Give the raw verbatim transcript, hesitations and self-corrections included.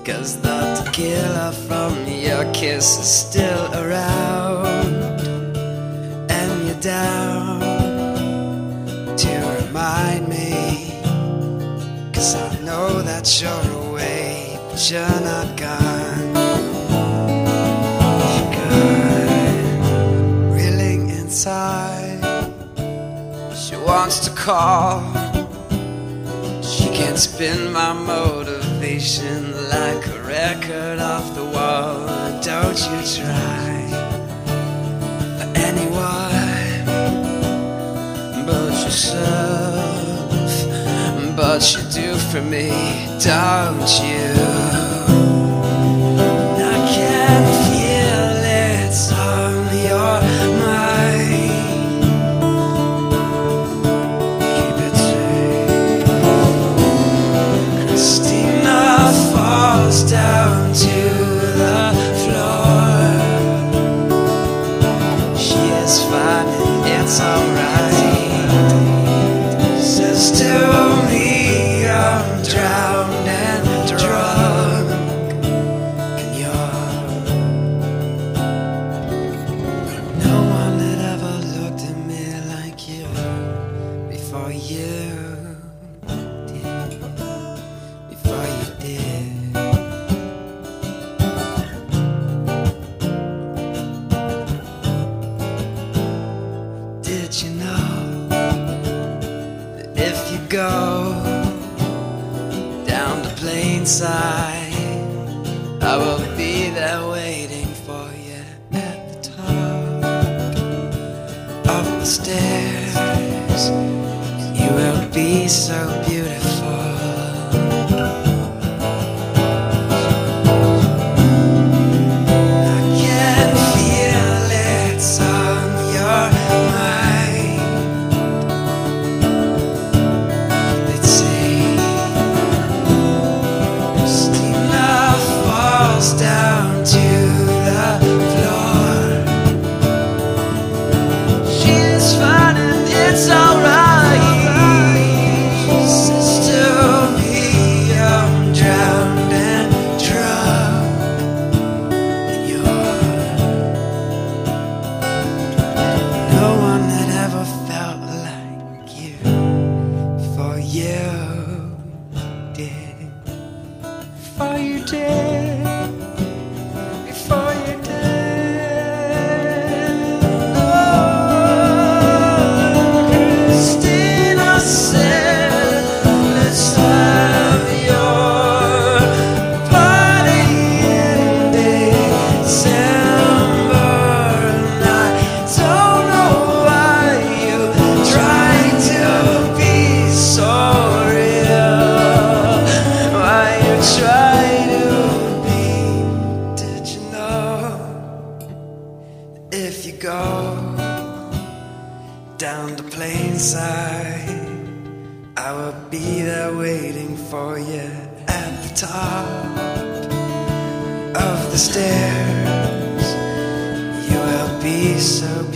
'cause the tequila from your kiss is still around, and you're down to remind me, 'cause I know that you're away, but you're not gone. You're gone, reeling inside. She wants to call, she can't spin my motivation like a record off the wall. Don't you try for anyone but yourself, but you do for me, don't you? I can feel it's on your mind. Keep it safe. Christina falls down to the floor. She is fine and it's alright. Says to me I'm drowned and drunk, and you're no one had ever looked at me like you before you did, before you did. Did you know that if you go down to Plainside, I will be there waiting for you at the top of the stairs, and you will be so beautiful. I can feel it's on your mind. Let's see. Christina falls down to the floor. She is fine and it's alright. Says to me I'm drowned and drunk, and you're no one that ever felt like you before you did. Before you did, before you did. Oh, Christina said, let's have your party in December. And I don't know why you try to be so real, why you try to be. Did you know if you go down to Plainside, I will be there waiting for you at the top of the stairs. You will be so